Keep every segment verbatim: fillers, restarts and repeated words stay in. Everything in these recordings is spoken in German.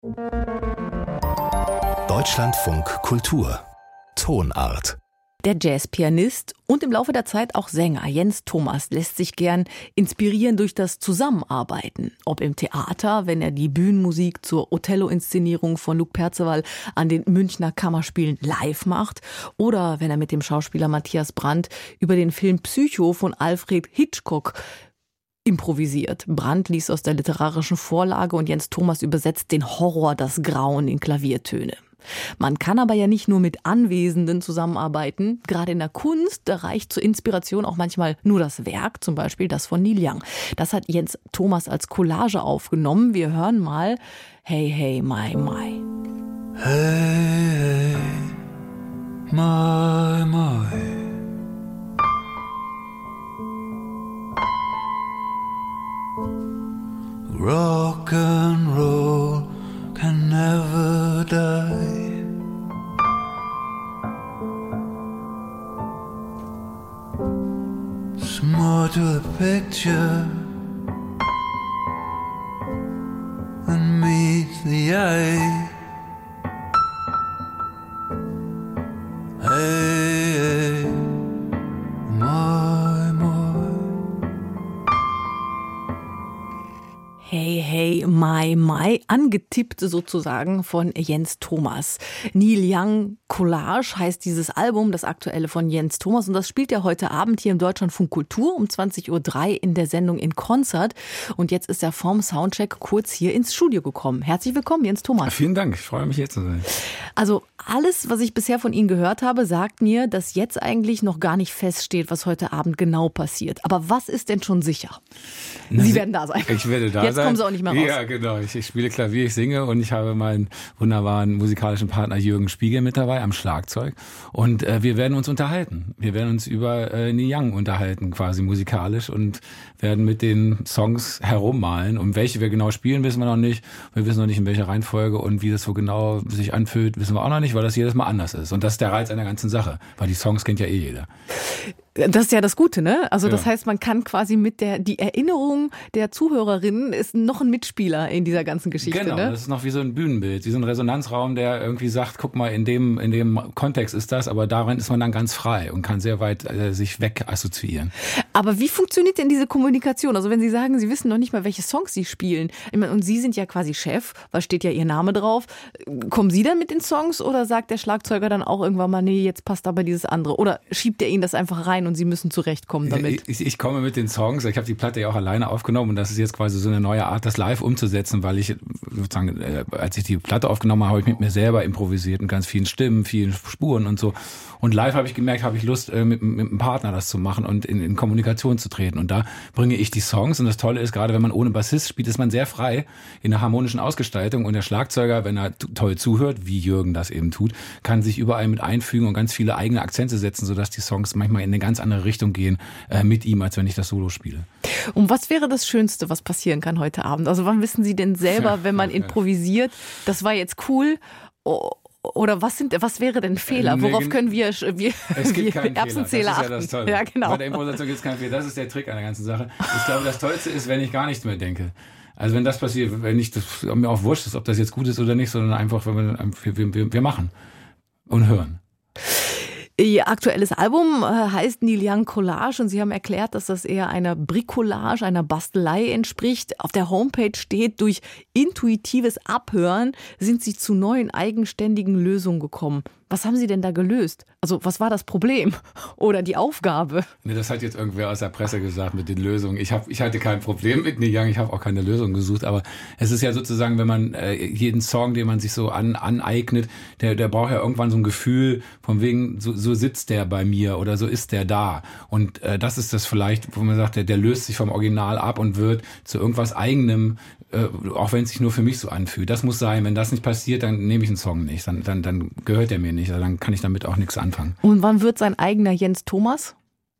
Deutschlandfunk Kultur Tonart. Der Jazzpianist und im Laufe der Zeit auch Sänger Jens Thomas lässt sich gern inspirieren durch das Zusammenarbeiten. Ob im Theater, wenn er die Bühnenmusik zur Othello-Inszenierung von Luc Perceval an den Münchner Kammerspielen live macht, oder wenn er mit dem Schauspieler Matthias Brandt über den Film Psycho von Alfred Hitchcock improvisiert. Brandt liest aus der literarischen Vorlage und Jens Thomas übersetzt den Horror, das Grauen in Klaviertöne. Man kann aber ja nicht nur mit Anwesenden zusammenarbeiten. Gerade in der Kunst, da reicht zur Inspiration auch manchmal nur das Werk, zum Beispiel das von Neil Young. Das hat Jens Thomas als Collage aufgenommen. Wir hören mal Hey, hey, my, my. Hey, hey, my, my. Rock and roll can never die. It's more to the picture than meets the eye. Hey, hey, my, my. Hey, hey, my, my, angetippt sozusagen von Jens Thomas. Neil Young Collage heißt dieses Album, das aktuelle von Jens Thomas. Und das spielt er heute Abend hier im Deutschlandfunk Kultur um zwanzig Uhr drei in der Sendung In Konzert. Und jetzt ist er vom Soundcheck kurz hier ins Studio gekommen. Herzlich willkommen, Jens Thomas. Vielen Dank, ich freue mich hier zu sein. Also alles, was ich bisher von Ihnen gehört habe, sagt mir, dass jetzt eigentlich noch gar nicht feststeht, was heute Abend genau passiert. Aber was ist denn schon sicher? Sie Na, werden da sein. Ich werde da jetzt sein. Kommen Sie auch nicht mehr raus. Ja, genau. Ich, ich spiele Klavier, ich singe und ich habe meinen wunderbaren musikalischen Partner Jürgen Spiegel mit dabei am Schlagzeug. Und äh, wir werden uns unterhalten. Wir werden uns über äh, Neil Young unterhalten, quasi musikalisch, und werden mit den Songs herummalen. Und welche wir genau spielen, wissen wir noch nicht. Wir wissen noch nicht, in welcher Reihenfolge und wie das so genau sich anfühlt, wissen wir auch noch nicht, weil das jedes Mal anders ist. Und das ist der Reiz einer ganzen Sache, weil die Songs kennt ja eh jeder. Das ist ja das Gute, ne? Also das Ja. heißt, man kann quasi mit der, die Erinnerung der Zuhörerinnen ist noch ein Mitspieler in dieser ganzen Geschichte, Genau, ne? das ist noch wie so ein Bühnenbild, wie so ein Resonanzraum, der irgendwie sagt, guck mal, in dem, in dem Kontext ist das, aber darin ist man dann ganz frei und kann sehr weit äh, sich weg assoziieren. Aber wie funktioniert denn diese Kommunikation? Also wenn Sie sagen, Sie wissen noch nicht mal, welche Songs Sie spielen, ich meine, und Sie sind ja quasi Chef, was steht ja Ihr Name drauf, kommen Sie dann mit den Songs oder sagt der Schlagzeuger dann auch irgendwann mal, nee, jetzt passt aber dieses andere? Oder schiebt er Ihnen das einfach rein und Sie müssen zurechtkommen damit? Ich, ich komme mit den Songs, ich habe die Platte ja auch alleine aufgenommen und das ist jetzt quasi so eine neue Art, das live umzusetzen, weil ich sozusagen, äh, als ich die Platte aufgenommen habe, habe ich mit mir selber improvisiert mit ganz vielen Stimmen, vielen Spuren und so. Und live habe ich gemerkt, habe ich Lust, äh, mit, mit einem Partner das zu machen und in, in Kommunikation zu treten. Und da bringe ich die Songs. Und das Tolle ist, gerade wenn man ohne Bassist spielt, ist man sehr frei in der harmonischen Ausgestaltung. Und der Schlagzeuger, wenn er t- toll zuhört, wie Jürgen das eben tut, kann sich überall mit einfügen und ganz viele eigene Akzente setzen, sodass die Songs manchmal in eine ganz andere Richtung gehen äh, mit ihm, als wenn ich das Solo spiele. Und was wäre das Schönste, was passieren kann heute Abend? Also wann wissen Sie denn selber, wenn man improvisiert, das war jetzt cool? Oder was sind, was wäre denn Fehler? Worauf können wir, wir, es gibt wir keinen Erbsenzähler Fehler. Das ist ja das Tolle. Ja, genau. Bei der Improvisation gibt es keinen Fehler. Das ist der Trick an der ganzen Sache. Ich glaube, das Tollste ist, wenn ich gar nichts mehr denke. Also wenn das passiert, wenn ich das, mir auch wurscht ist, ob das jetzt gut ist oder nicht, sondern einfach, wenn wir, wir, wir, wir machen und hören. Ihr aktuelles Album heißt Neil Young Collage und Sie haben erklärt, dass das eher einer Bricolage, einer Bastelei entspricht. Auf der Homepage steht, durch intuitives Abhören sind Sie zu neuen eigenständigen Lösungen gekommen. Was haben Sie denn da gelöst? Also was war das Problem oder die Aufgabe? Nee, das hat jetzt irgendwer aus der Presse gesagt mit den Lösungen. Ich, hab, ich hatte kein Problem mit Neil Young, ich habe auch keine Lösung gesucht, aber es ist ja sozusagen, wenn man äh, jeden Song, den man sich so an, aneignet, der, der braucht ja irgendwann so ein Gefühl, von wegen, so, so sitzt der bei mir oder so ist der da. Und äh, das ist das vielleicht, wo man sagt, der, der löst sich vom Original ab und wird zu irgendwas Eigenem, äh, auch wenn es sich nur für mich so anfühlt. Das muss sein. Wenn das nicht passiert, dann nehme ich einen Song nicht. Dann, dann, dann gehört er mir nicht. Also dann kann ich damit auch nichts anfangen. Und wann wird sein eigener Jens Thomas?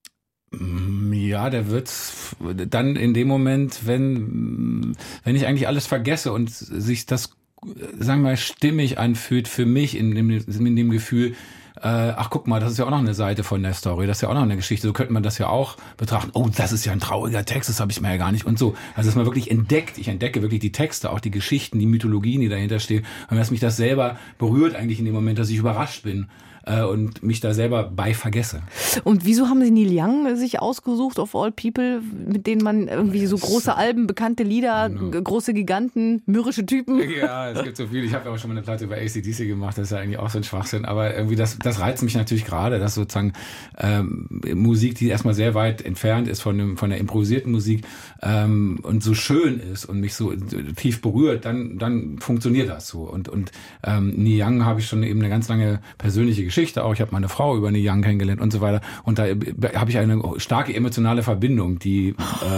Ja, der wird dann in dem Moment, wenn, wenn ich eigentlich alles vergesse und sich das, sagen wir mal, stimmig anfühlt für mich in dem, in dem Gefühl, ach guck mal, das ist ja auch noch eine Seite von der Story, das ist ja auch noch eine Geschichte, so könnte man das ja auch betrachten. Oh, das ist ja ein trauriger Text, das habe ich mir ja gar nicht und so. Also dass man wirklich entdeckt, ich entdecke wirklich die Texte, auch die Geschichten, die Mythologien, die dahinter stehen und dass mich das selber berührt eigentlich in dem Moment, dass ich überrascht bin und mich da selber bei vergesse. Und wieso haben Sie Neil Young sich ausgesucht, of all people, mit denen man irgendwie so große Alben, bekannte Lieder, genau. große Giganten, mürrische Typen? Ja, es gibt so viel. Ich habe ja auch schon mal eine Platte über A C D C gemacht, das ist ja eigentlich auch so ein Schwachsinn, aber irgendwie das, das reizt mich natürlich gerade, dass sozusagen ähm, Musik, die erstmal sehr weit entfernt ist von, dem, von der improvisierten Musik ähm, und so schön ist und mich so tief berührt, dann, dann funktioniert das so. Und, und ähm, Neil Young habe ich schon eben eine ganz lange persönliche Geschichte Geschichte auch. Ich habe meine Frau über Neil Young kennengelernt und so weiter. Und da habe ich eine starke emotionale Verbindung, die äh,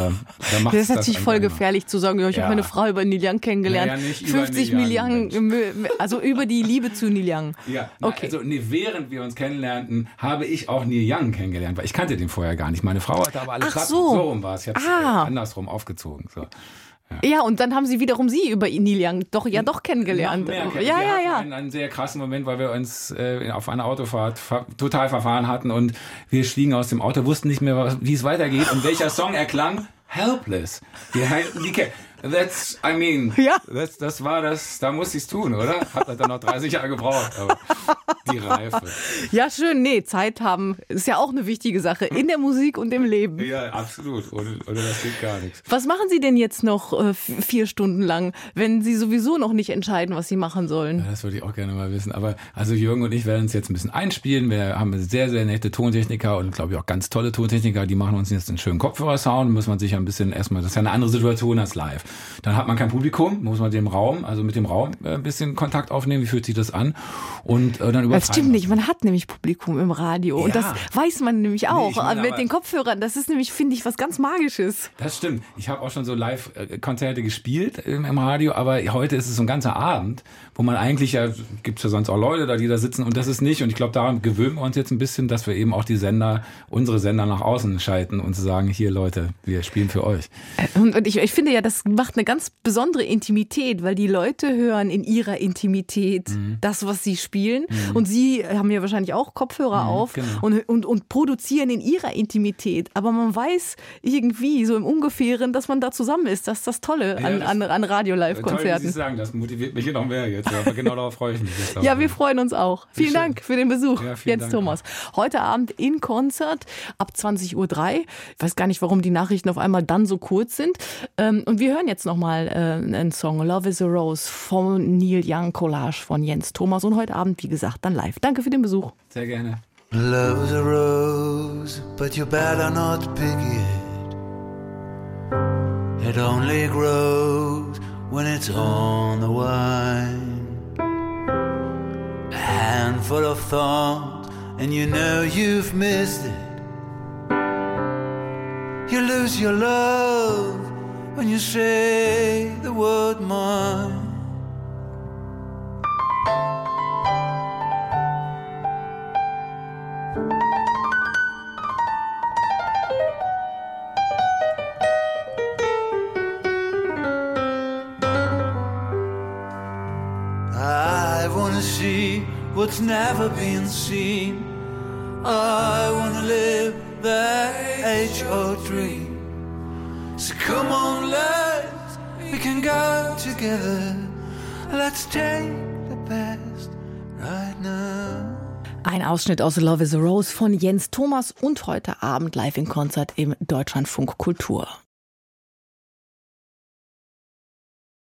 da macht das ist natürlich das voll gefährlich immer. Zu sagen, ja, ich ja. habe meine Frau über Neil Young kennengelernt. Naja, fünfzig Milliarden, also über die Liebe zu Neil Young. Ja, okay. Also nee, während wir uns kennenlernten, habe ich auch Neil Young kennengelernt, weil ich kannte den vorher gar nicht. Meine Frau hatte aber alle Ach Platten. So, so rum war es. Ich habe es ah. andersrum aufgezogen. So. Ja. ja, und dann haben Sie wiederum Sie über Neil Young doch ja doch kennengelernt. Mehr, ja, wir ja, ja. Einen, einen sehr krassen Moment, weil wir uns äh, auf einer Autofahrt ver- total verfahren hatten und wir stiegen aus dem Auto, wussten nicht mehr, was, wie es weitergeht und welcher Song erklang. Helpless. Die, die, that's, I mean, ja. das, das war das, da musste ich es tun, oder? Hat dann noch dreißig Jahre gebraucht, aber die Reife. Ja, schön, nee, Zeit haben ist ja auch eine wichtige Sache in der Musik und im Leben. Ja, absolut, ohne, ohne das geht gar nichts. Was machen Sie denn jetzt noch äh, vier Stunden lang, wenn Sie sowieso noch nicht entscheiden, was Sie machen sollen? Ja, das würde ich auch gerne mal wissen, aber also Jürgen und ich werden uns jetzt ein bisschen einspielen, wir haben sehr, sehr nette Tontechniker und glaube ich auch ganz tolle Tontechniker, die machen uns jetzt einen schönen Kopfhörersound, muss man sich ja ein bisschen erstmal, das ist ja eine andere Situation als live. Dann hat man kein Publikum, muss man dem Raum, also mit dem Raum äh, ein bisschen Kontakt aufnehmen, wie fühlt sich das an und äh, dann über. Das stimmt nicht, man hat nämlich Publikum im Radio ja. und das weiß man nämlich auch. Nee, ich mein, mit den Kopfhörern, das ist nämlich, finde ich, was ganz Magisches. Das stimmt. Ich habe auch schon so Live-Konzerte gespielt im, im Radio, aber heute ist es so ein ganzer Abend, wo man eigentlich, ja, gibt es ja sonst auch Leute da, die da sitzen und das ist nicht und ich glaube, daran gewöhnen wir uns jetzt ein bisschen, dass wir eben auch die Sender, unsere Sender nach außen schalten und zu sagen, hier Leute, wir spielen für euch. Und, und ich, ich finde ja, das macht eine ganz besondere Intimität, weil die Leute hören in ihrer Intimität mhm. das, was sie spielen mhm. und sie haben ja wahrscheinlich auch Kopfhörer mhm, auf genau. und, und, und produzieren in ihrer Intimität, aber man weiß irgendwie so im Ungefähren, dass man da zusammen ist. Das ist das Tolle an, ja, das, an, an Radio-Live-Konzerten. Toll, wie Sie sagen, das motiviert mich hier noch mehr jetzt, aber genau darauf freue ich mich jetzt auch. Ja, wir freuen uns auch. Vielen schön. Dank für den Besuch, ja, Jens Dank. Thomas. Heute Abend in Konzert ab zwanzig Uhr drei. Ich weiß gar nicht, warum die Nachrichten auf einmal dann so kurz sind. Und wir hören jetzt nochmal einen Song, Love is a Rose von Neil Young, Collage von Jens Thomas und heute Abend, wie gesagt, dann live. Danke für den Besuch. Sehr gerne. Love is a rose, but you better not pick it. It only grows when it's on the vine. A handful of thorns, and you know you've missed it. You lose your love when you say the word mine. I wanna see what's never been seen. I wanna live that age-old dream. So come on, let's, we can go together. Let's take the best right now. Ein Ausschnitt aus Love is a Rose von Jens Thomas und heute Abend live in Konzert im Deutschlandfunk Kultur.